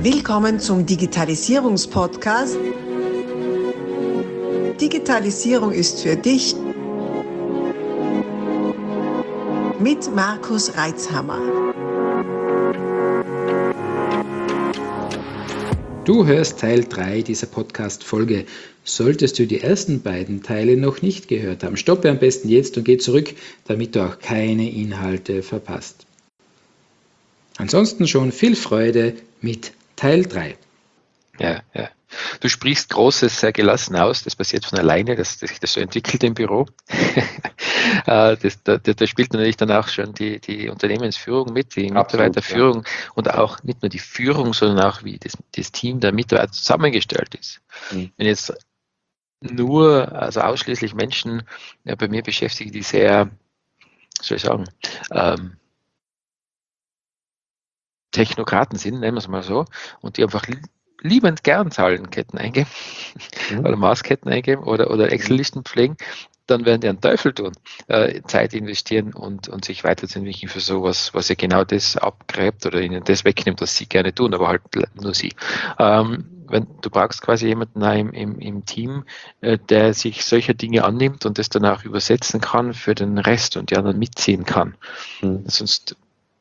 Willkommen zum Digitalisierungspodcast. Digitalisierung ist für dich mit Markus Reitzhammer. Du hörst Teil 3 dieser Podcast-Folge. Solltest du die ersten beiden Teile noch nicht gehört haben, stoppe am besten jetzt und geh zurück, damit du auch keine Inhalte verpasst. Ansonsten schon viel Freude mit Teil 3. Ja. Du sprichst Großes sehr gelassen aus, das passiert von alleine, dass sich das so entwickelt im Büro. Da spielt natürlich dann auch schon die Unternehmensführung mit, die Mitarbeiterführung und auch nicht nur die Führung, sondern auch wie das Team der Mitarbeiter zusammengestellt ist. Wenn jetzt also ausschließlich Menschen bei mir beschäftigen, die sehr, soll ich sagen, Technokraten sind, nennen wir es mal so, und die einfach liebend gern Zahlenketten eingeben oder Maßketten eingeben oder Excel-Listen pflegen, dann werden die einen Teufel tun, Zeit investieren und sich weiterzuentwickeln für sowas, was ja genau das abgräbt oder ihnen das wegnimmt, was sie gerne tun, aber halt nur sie. Du brauchst quasi jemanden im Team, der sich solcher Dinge annimmt und das dann auch übersetzen kann für den Rest und die anderen mitziehen kann. Sonst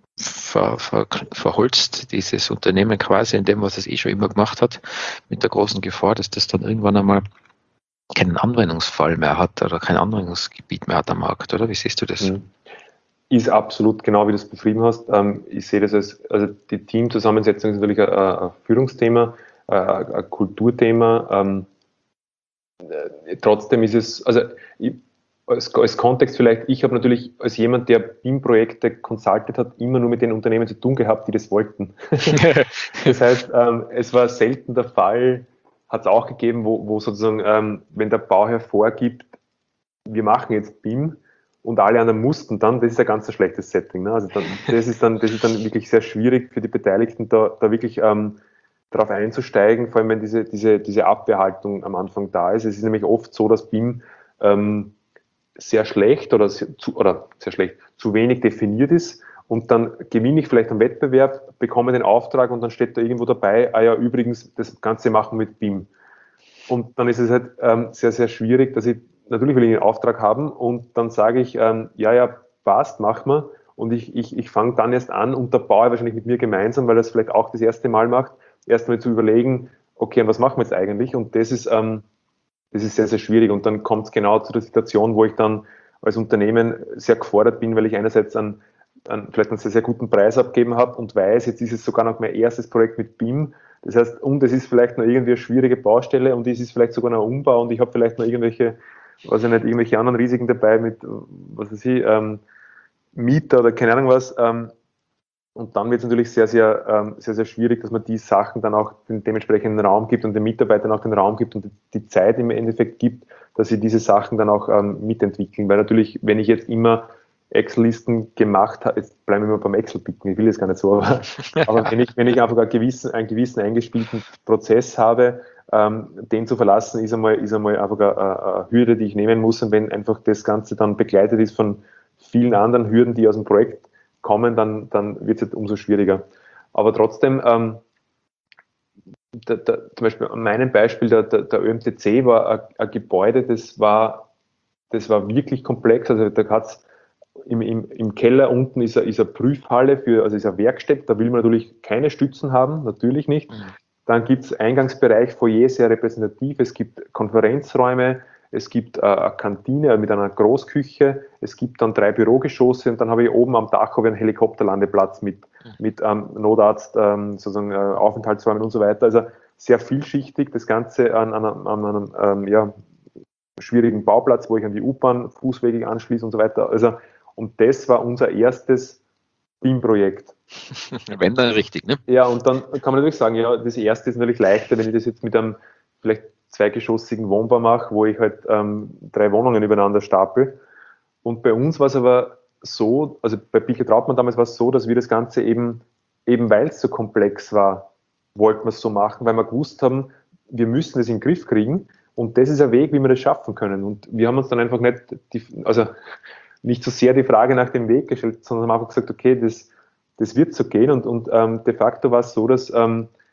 verholzt dieses Unternehmen quasi in dem, was es schon immer gemacht hat, mit der großen Gefahr, dass das dann irgendwann einmal keinen Anwendungsfall mehr hat oder kein Anwendungsgebiet mehr hat am Markt, oder? Wie siehst du das? Ist absolut genau, wie du es beschrieben hast. Ich sehe das also die Teamzusammensetzung ist natürlich ein Führungsthema, ein Kulturthema. Trotzdem ist es, als Kontext vielleicht, ich habe natürlich als jemand, der BIM-Projekte consulted hat, immer nur mit den Unternehmen zu tun gehabt, die das wollten. Das heißt, es war selten der Fall, hat es auch gegeben, wo sozusagen, wenn der Bauherr vorgibt, wir machen jetzt BIM und alle anderen mussten dann, das ist ein ganz schlechtes Setting. Ne? Also das ist dann wirklich sehr schwierig für die Beteiligten, da wirklich darauf einzusteigen, vor allem wenn diese Abwehrhaltung am Anfang da ist. Es ist nämlich oft so, dass BIM sehr schlecht zu wenig definiert ist und dann gewinne ich vielleicht einen Wettbewerb, bekomme den Auftrag und dann steht da irgendwo dabei, übrigens, das Ganze machen mit BIM. Und dann ist es halt sehr, sehr schwierig, dass natürlich will ich einen Auftrag haben und dann sage ich, passt, mach mal und ich fange dann erst an und der Bauer wahrscheinlich mit mir gemeinsam, weil er es vielleicht auch das erste Mal macht, erstmal zu überlegen, okay, und was machen wir jetzt eigentlich? Und das ist sehr, sehr schwierig und dann kommt es genau zu der Situation, wo ich dann als Unternehmen sehr gefordert bin, weil ich einerseits vielleicht einen sehr, sehr guten Preis abgegeben habe und weiß, jetzt ist es sogar noch mein erstes Projekt mit BIM. Das heißt, und es ist vielleicht noch irgendwie eine schwierige Baustelle und es ist vielleicht sogar noch ein Umbau und ich habe vielleicht noch irgendwelche anderen Risiken dabei mit, Mieter oder keine Ahnung was. Und dann wird es natürlich sehr, sehr, sehr, sehr schwierig, dass man die Sachen dann auch den dementsprechenden Raum gibt und den Mitarbeitern auch den Raum gibt und die Zeit im Endeffekt gibt, dass sie diese Sachen dann auch mitentwickeln. Weil natürlich, wenn ich jetzt immer Excel-Listen gemacht habe, jetzt bleiben wir mal beim Excel-Picken, ich will das gar nicht so, aber wenn ich einfach einen gewissen eingespielten Prozess habe, den zu verlassen, ist einmal einfach eine Hürde, die ich nehmen muss. Und wenn einfach das Ganze dann begleitet ist von vielen anderen Hürden, die aus dem Projekt kommen, dann wird es halt umso schwieriger. Aber trotzdem, zum Beispiel an meinem Beispiel, der ÖMTC war ein Gebäude, das war wirklich komplex. Also da hat's im Keller unten ist eine Prüfhalle ist eine Werkstatt, da will man natürlich keine Stützen haben, natürlich nicht. Dann gibt es Eingangsbereich, Foyer, sehr repräsentativ, es gibt Konferenzräume, es gibt eine Kantine mit einer Großküche, es gibt dann 3 Bürogeschosse und dann habe ich oben am Dach einen Helikopterlandeplatz mit Notarzt, sozusagen Aufenthaltsräumen und so weiter. Also sehr vielschichtig, das Ganze an einem schwierigen Bauplatz, wo ich an die U-Bahn Fußwege anschließe und so weiter. Also, und das war unser erstes BIM-Projekt. Wenn dann richtig, ne? Ja, und dann kann man natürlich sagen, ja, das erste ist natürlich leichter, wenn ich das jetzt mit einem vielleicht 2-geschossigen Wohnbau mache, wo ich halt 3 Wohnungen übereinander stapel. Und bei uns war es aber so, also bei Pichel Trautmann damals war es so, dass wir das Ganze eben weil es so komplex war, wollten wir es so machen, weil wir gewusst haben, wir müssen das in den Griff kriegen und das ist ein Weg, wie wir das schaffen können. Und wir haben uns dann einfach nicht so sehr die Frage nach dem Weg gestellt, sondern haben einfach gesagt, okay, das wird so gehen und de facto war es so, dass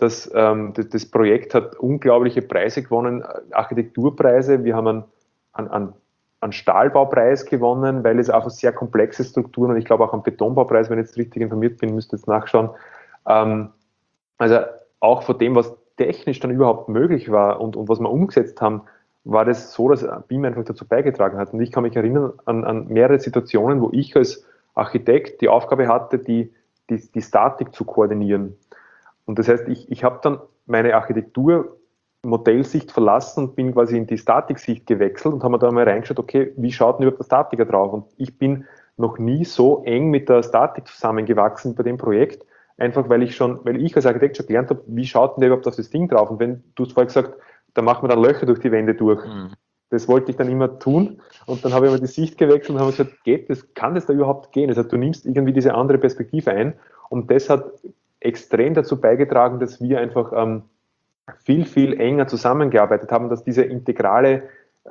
das Projekt hat unglaubliche Preise gewonnen, Architekturpreise. Wir haben einen Stahlbaupreis gewonnen, weil es einfach sehr komplexe Strukturen und ich glaube auch einen Betonbaupreis, wenn ich jetzt richtig informiert bin, müsst ihr jetzt nachschauen. Also auch von dem, was technisch dann überhaupt möglich war und was wir umgesetzt haben, war das so, dass BIM einfach dazu beigetragen hat. Und ich kann mich erinnern an mehrere Situationen, wo ich als Architekt die Aufgabe hatte, die Statik zu koordinieren. Und das heißt, ich habe dann meine Architektur-Modellsicht verlassen und bin quasi in die Statiksicht gewechselt und habe mir da mal reingeschaut, okay, wie schaut denn überhaupt der Statiker drauf? Und ich bin noch nie so eng mit der Statik zusammengewachsen bei dem Projekt, einfach weil ich als Architekt schon gelernt habe, wie schaut denn der überhaupt auf das Ding drauf? Und wenn du es vorher gesagt, da machen wir dann Löcher durch die Wände durch. Das wollte ich dann immer tun und dann habe ich immer die Sicht gewechselt und habe gesagt, kann das da überhaupt gehen? Das heißt, du nimmst irgendwie diese andere Perspektive ein und das hat extrem dazu beigetragen, dass wir einfach viel, viel enger zusammengearbeitet haben, dass diese integrale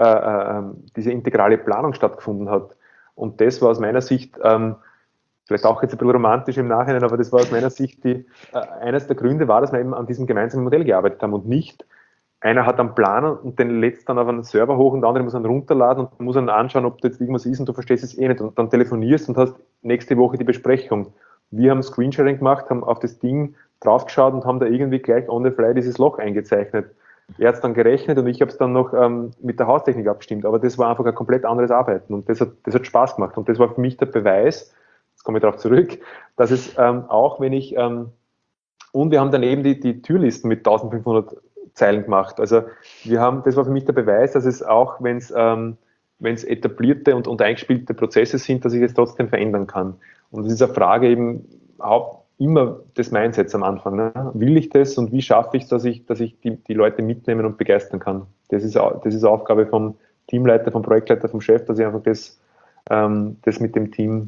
Planung stattgefunden hat. Und das war aus meiner Sicht, vielleicht auch jetzt ein bisschen romantisch im Nachhinein, aber das war aus meiner Sicht eines der Gründe war, dass wir eben an diesem gemeinsamen Modell gearbeitet haben und nicht einer hat einen Plan und den lädt dann auf einen Server hoch und der andere muss ihn runterladen und muss dann anschauen, ob da jetzt irgendwas ist und du verstehst es eh nicht und dann telefonierst und hast nächste Woche die Besprechung. Wir haben Screensharing gemacht, haben auf das Ding draufgeschaut und haben da irgendwie gleich on the fly dieses Loch eingezeichnet. Er hat es dann gerechnet und ich habe es dann noch mit der Haustechnik abgestimmt, aber das war einfach ein komplett anderes Arbeiten und das hat Spaß gemacht und das war für mich der Beweis, jetzt komme ich darauf zurück, dass es auch wenn ich und wir haben dann eben die Türlisten mit 1500 Zeilen gemacht. Also das war für mich der Beweis, dass es auch, wenn es etablierte und eingespielte Prozesse sind, dass ich es trotzdem verändern kann. Und das ist eine Frage eben immer des Mindsets am Anfang. Ne? Will ich das und wie schaffe ich es, dass ich die Leute mitnehmen und begeistern kann? Das ist Aufgabe vom Teamleiter, vom Projektleiter, vom Chef, dass ich einfach das mit dem Team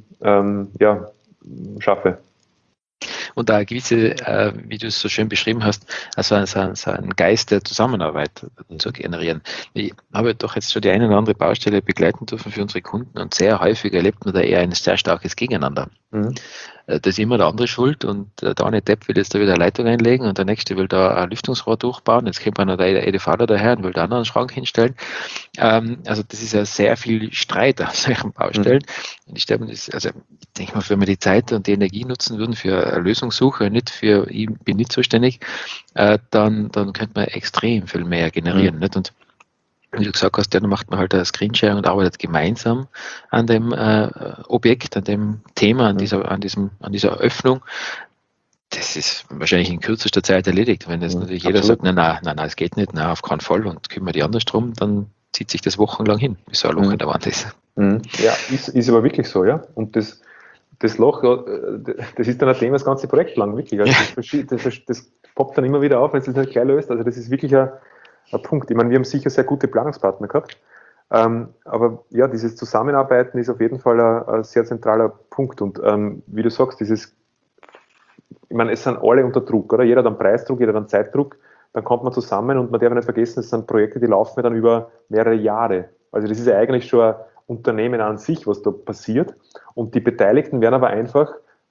schaffe. Und da eine gewisse, wie du es so schön beschrieben hast, also einen Geist der Zusammenarbeit zu generieren. Ich habe doch jetzt schon die eine oder andere Baustelle begleiten dürfen für unsere Kunden und sehr häufig erlebt man da eher ein sehr starkes Gegeneinander. Da ist immer der andere schuld und der eine Depp will jetzt da wieder eine Leitung einlegen und der nächste will da ein Lüftungsrohr durchbauen. Jetzt kommt noch der EDVler daher und will da einen Schrank hinstellen. Also das ist ja sehr viel Streit auf solchen Baustellen. Und ich denke mal, wenn wir die Zeit und die Energie nutzen würden für eine Lösungssuche, nicht für ich bin nicht zuständig, dann könnte man extrem viel mehr generieren. Nicht? Und wie du gesagt hast, dann macht man halt ein Screensharing und arbeitet gemeinsam an dem Objekt, an dem Thema, an dieser Öffnung. Das ist wahrscheinlich in kürzester Zeit erledigt. Wenn jetzt natürlich jeder sagt, nein, es geht nicht, nein, auf keinen Fall und kümmere die anders drum, dann zieht sich das wochenlang hin, bis so ein Loch in der Wand ist. Ja, ist aber wirklich so, ja. Und das Loch, das ist dann ein Thema das ganze Projekt lang, wirklich. Also das poppt dann immer wieder auf, wenn es das nicht gleich löst. Also das ist wirklich ein Punkt. Ich meine, wir haben sicher sehr gute Planungspartner gehabt, aber ja, dieses Zusammenarbeiten ist auf jeden Fall ein sehr zentraler Punkt und wie du sagst, ich meine, es sind alle unter Druck, oder? Jeder hat einen Preisdruck, jeder hat einen Zeitdruck, dann kommt man zusammen und man darf nicht vergessen, es sind Projekte, die laufen dann über mehrere Jahre. Also das ist ja eigentlich schon ein Unternehmen an sich, was da passiert und die Beteiligten werden aber einfach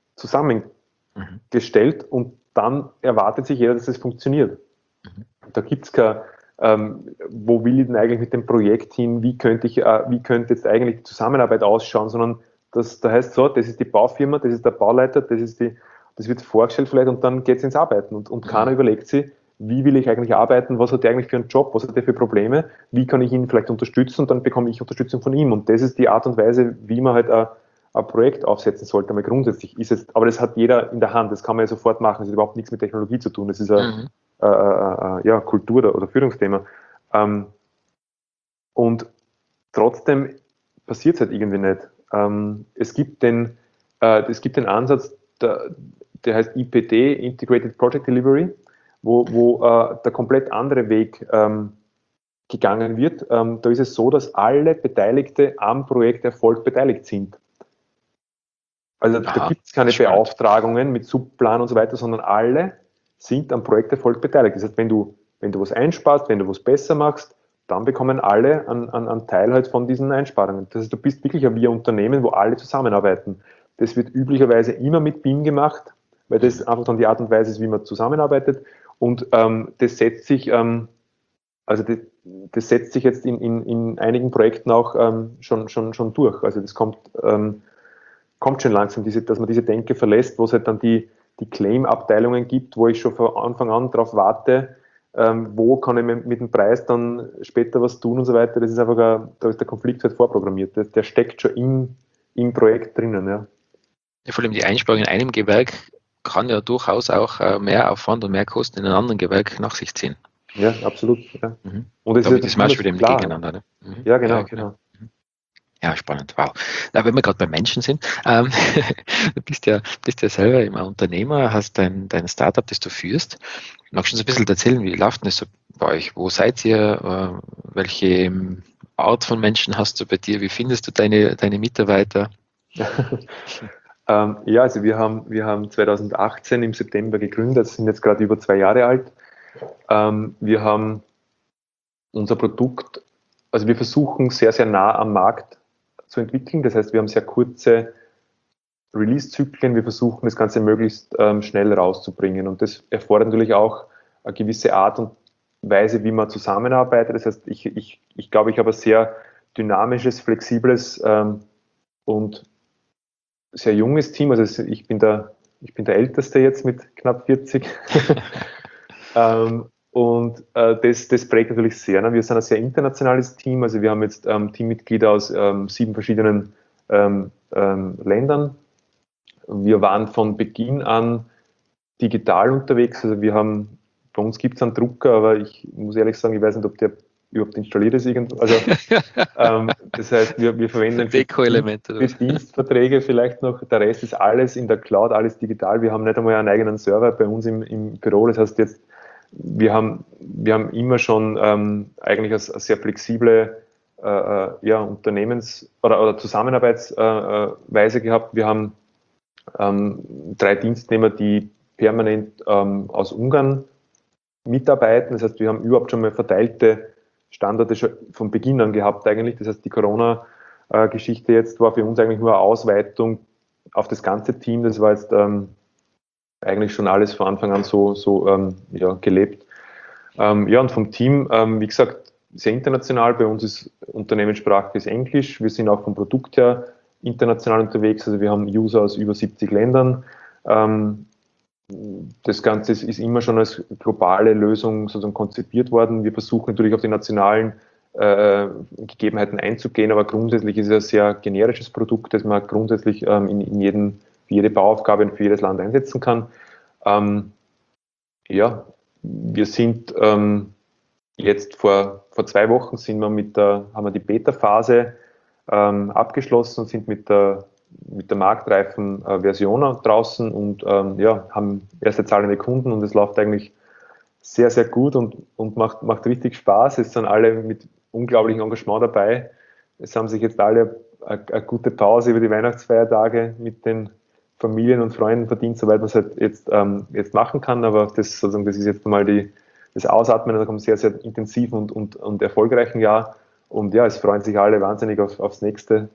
zusammengestellt und dann erwartet sich jeder, dass es funktioniert. Da gibt es kein wo will ich denn eigentlich mit dem Projekt hin, wie könnte jetzt eigentlich die Zusammenarbeit ausschauen, sondern da heißt so, das ist die Baufirma, das ist der Bauleiter, das wird vorgestellt vielleicht und dann geht es ins Arbeiten und keiner überlegt sich, wie will ich eigentlich arbeiten, was hat der eigentlich für einen Job, was hat der für Probleme, wie kann ich ihn vielleicht unterstützen und dann bekomme ich Unterstützung von ihm und das ist die Art und Weise, wie man halt ein Projekt aufsetzen sollte, aber grundsätzlich ist es, aber das hat jeder in der Hand, das kann man ja sofort machen, das hat überhaupt nichts mit Technologie zu tun, das ist Kultur- oder Führungsthema. Und trotzdem passiert es halt irgendwie nicht. Es gibt den Ansatz, der heißt IPD, Integrated Project Delivery, wo der komplett andere Weg gegangen wird. Da ist es so, dass alle Beteiligte am Projekterfolg beteiligt sind. Also da gibt es keine Beauftragungen mit Subplan und so weiter, sondern alle sind am Projekterfolg beteiligt. Das heißt, wenn du was einsparst, wenn du was besser machst, dann bekommen alle einen Teil halt von diesen Einsparungen. Das heißt, du bist wirklich ein Wir-Unternehmen, wo alle zusammenarbeiten. Das wird üblicherweise immer mit BIM gemacht, weil das einfach dann die Art und Weise ist, wie man zusammenarbeitet. Und das setzt sich, das setzt sich jetzt in einigen Projekten auch schon durch. Also das kommt schon langsam, dass man diese Denke verlässt, wo es halt dann die Claim-Abteilungen gibt, wo ich schon von Anfang an darauf warte, wo kann ich mit dem Preis dann später was tun und so weiter. Das ist einfach, da ist der Konflikt halt vorprogrammiert. Der steckt schon im Projekt drinnen. Ja. Ja, vor allem die Einsparung in einem Gewerk kann ja durchaus auch mehr Aufwand und mehr Kosten in einem anderen Gewerk nach sich ziehen. Ja, absolut. Ja. Mhm. Und das Damit ist ist man schon wieder klar. gegeneinander. Ne? Mhm. Ja, genau. Ja, spannend, wow. Na, wenn wir gerade bei Menschen sind, du bist ja selber immer Unternehmer, hast dein Startup, das du führst. Magst du uns ein bisschen erzählen, wie läuft denn das so bei euch? Wo seid ihr? Welche Art von Menschen hast du bei dir? Wie findest du deine Mitarbeiter? Ja, also wir haben 2018 im September gegründet, sind jetzt gerade über 2 Jahre alt. Wir haben unser Produkt, also wir versuchen sehr, sehr nah am Markt zu entwickeln. Das heißt, wir haben sehr kurze Release-Zyklen. Wir versuchen, das Ganze möglichst schnell rauszubringen. Und das erfordert natürlich auch eine gewisse Art und Weise, wie man zusammenarbeitet. Das heißt, ich glaube, ich habe ein sehr dynamisches, flexibles und sehr junges Team. Also ich bin der Älteste jetzt mit knapp 40. Und das prägt natürlich sehr. Ne? Wir sind ein sehr internationales Team, also wir haben jetzt Teammitglieder aus 7 verschiedenen Ländern. Wir waren von Beginn an digital unterwegs, also bei uns gibt es einen Drucker, aber ich muss ehrlich sagen, ich weiß nicht, ob der überhaupt installiert ist irgendwo. Also, das heißt, wir verwenden für Dienstverträge vielleicht noch, der Rest ist alles in der Cloud, alles digital. Wir haben nicht einmal einen eigenen Server bei uns im Büro, das heißt jetzt, wir haben immer schon eigentlich eine sehr flexible Unternehmens- oder Zusammenarbeitsweise gehabt. Wir haben 3 Dienstnehmer, die permanent aus Ungarn mitarbeiten. Das heißt, wir haben überhaupt schon mal verteilte Standorte schon von Beginn an gehabt eigentlich. Das heißt, die Corona-Geschichte jetzt war für uns eigentlich nur eine Ausweitung auf das ganze Team. Das war jetzt eigentlich schon alles von Anfang an so gelebt. Und vom Team, wie gesagt, sehr international. Bei uns ist Unternehmenssprache ist Englisch. Wir sind auch vom Produkt her international unterwegs. Also wir haben User aus über 70 Ländern. Das Ganze ist immer schon als globale Lösung sozusagen konzipiert worden. Wir versuchen natürlich auf die nationalen Gegebenheiten einzugehen, aber grundsätzlich ist es ein sehr generisches Produkt, das man grundsätzlich für jede Bauaufgabe und für jedes Land einsetzen kann. Wir sind jetzt vor 2 Wochen haben wir die Beta-Phase abgeschlossen und sind mit der marktreifen Version draußen und haben erste zahlende Kunden und es läuft eigentlich sehr, sehr gut und macht richtig Spaß. Es sind alle mit unglaublichem Engagement dabei. Es haben sich jetzt alle eine gute Pause über die Weihnachtsfeiertage mit den Familien und Freunden verdient, soweit man es halt jetzt machen kann, aber das ist jetzt mal das Ausatmen, da kommt sehr, sehr intensiven und erfolgreichen Jahr und ja, es freuen sich alle wahnsinnig aufs nächste,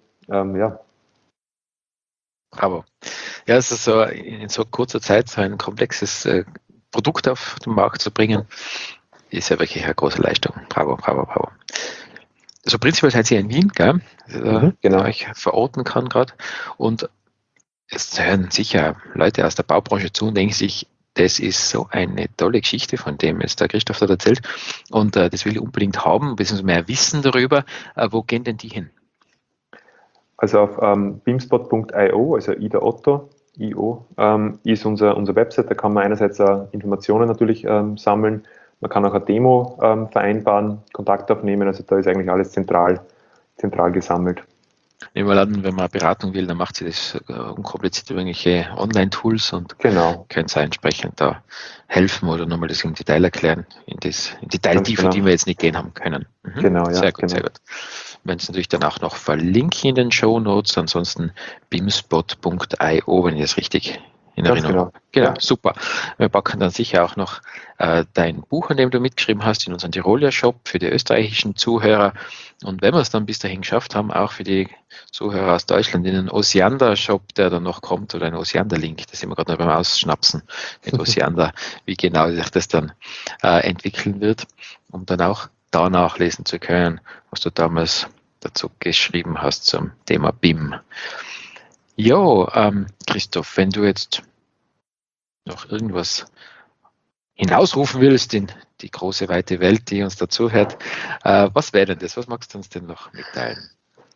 Bravo. Ja, es ist so in so kurzer Zeit so ein komplexes Produkt auf den Markt zu bringen, ist ja wirklich eine große Leistung. Bravo. Also prinzipiell seid ihr in Wien, gell? Genau. Ich verorten kann gerade. Und es hören sicher Leute aus der Baubranche zu und denken sich, das ist so eine tolle Geschichte, von dem jetzt der Christoph dort erzählt. Und das will ich unbedingt haben, beziehungsweise mehr wissen darüber. Wo gehen denn die hin? Also auf beamspot.io, also Ida Otto, IO, ist unser Website. Da kann man einerseits Informationen natürlich sammeln. Man kann auch eine Demo vereinbaren, Kontakt aufnehmen. Also da ist eigentlich alles zentral gesammelt. Nehmen wir an, wenn man eine Beratung will, dann macht sie das unkompliziert über irgendwelche Online-Tools und können sie entsprechend da helfen oder nochmal das im Detail erklären, in Detailtiefe, die wir jetzt nicht gehen haben können. Genau, ja. Sehr gut. Wir werden es natürlich dann auch noch verlinken in den Shownotes, ansonsten beamspot.io, wenn ich das richtig in Ganz Erinnerung. genau. Genau, super. Wir packen dann sicher auch noch dein Buch, an dem du mitgeschrieben hast, in unseren Tiroler Shop für die österreichischen Zuhörer. Und wenn wir es dann bis dahin geschafft haben, auch für die Zuhörer aus Deutschland in einen Osiander-Shop, der dann noch kommt, oder einen Osiander-Link, da sind wir gerade noch beim Ausschnapsen mit Osiander, wie genau sich das dann entwickeln wird, um dann auch da nachlesen zu können, was du damals dazu geschrieben hast zum Thema BIM. Jo, Christoph, wenn du jetzt noch irgendwas hinausrufen willst in die große, weite Welt, die uns dazuhört, was wäre denn das? Was magst du uns denn noch mitteilen?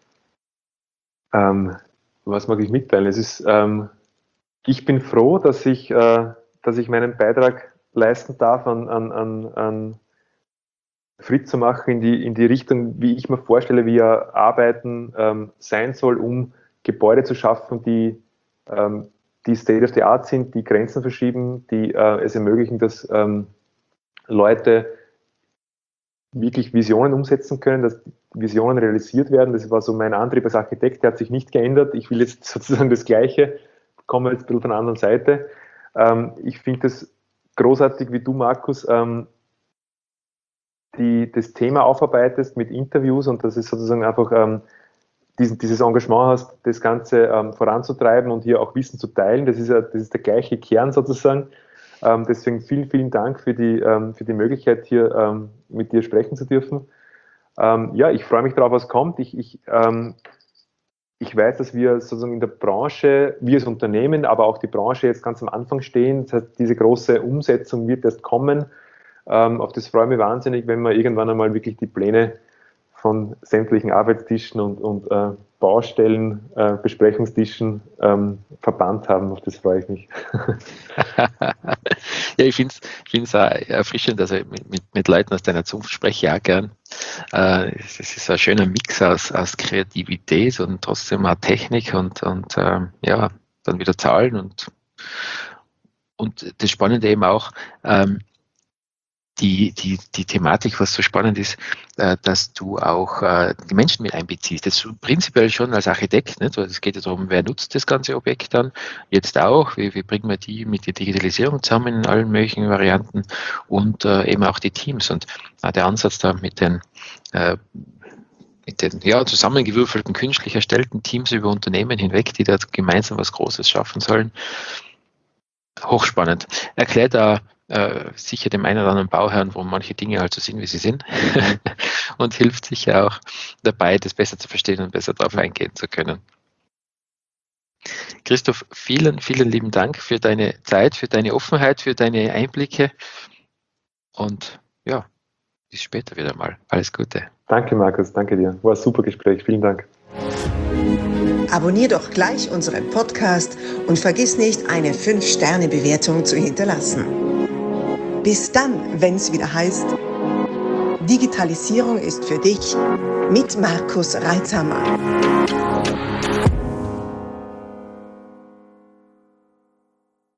Was mag ich mitteilen? Es ist, ich bin froh, dass ich meinen Beitrag leisten darf, an Fritz zu machen in die Richtung, wie ich mir vorstelle, wie Arbeiten sein soll, um Gebäude zu schaffen, die State of the Art sind, die Grenzen verschieben, die es ermöglichen, dass Leute wirklich Visionen umsetzen können, dass Visionen realisiert werden. Das war so mein Antrieb als Architekt, der hat sich nicht geändert. Ich will jetzt sozusagen das Gleiche, komme jetzt ein bisschen von der anderen Seite. Ich finde es großartig, wie du, Markus, das Thema aufarbeitest mit Interviews und dass es sozusagen einfach dieses Engagement hast, das Ganze voranzutreiben und hier auch Wissen zu teilen. Das ist der gleiche Kern sozusagen. Deswegen vielen, vielen Dank für die Möglichkeit, hier mit dir sprechen zu dürfen. Ich freue mich darauf, was kommt. Ich weiß, dass wir sozusagen in der Branche, wir als Unternehmen, aber auch die Branche jetzt ganz am Anfang stehen. Das heißt, diese große Umsetzung wird erst kommen. Auf das freue ich mich wahnsinnig, wenn wir irgendwann einmal wirklich die Pläne von sämtlichen Arbeitstischen und Baustellen, Besprechungstischen verbannt haben. Auf das freue ich mich. Ja, ich finde es auch erfrischend, also mit Leuten aus deiner Zunft spreche ich auch gern. Es ist ein schöner Mix aus Kreativität und trotzdem auch Technik und dann wieder Zahlen und das Spannende eben auch, die Thematik, was so spannend ist, dass du auch die Menschen mit einbeziehst. Das ist prinzipiell schon als Architekt, nicht? Weil es geht ja darum, wer nutzt das ganze Objekt dann, jetzt auch, wie bringen wir die mit der Digitalisierung zusammen in allen möglichen Varianten und eben auch die Teams. Und der Ansatz da mit den zusammengewürfelten, künstlich erstellten Teams über Unternehmen hinweg, die da gemeinsam was Großes schaffen sollen, hochspannend. Erklärt da sicher dem einen oder anderen Bauherrn, warum manche Dinge halt so sind, wie sie sind und hilft sicher auch dabei, das besser zu verstehen und besser darauf eingehen zu können. Christoph, vielen, vielen lieben Dank für deine Zeit, für deine Offenheit, für deine Einblicke und ja, bis später wieder mal. Alles Gute. Danke, Markus, danke dir. War ein super Gespräch. Vielen Dank. Abonnier doch gleich unseren Podcast und vergiss nicht, eine 5-Sterne-Bewertung zu hinterlassen. Bis dann, wenn es wieder heißt, Digitalisierung ist für dich mit Markus Reitzhammer.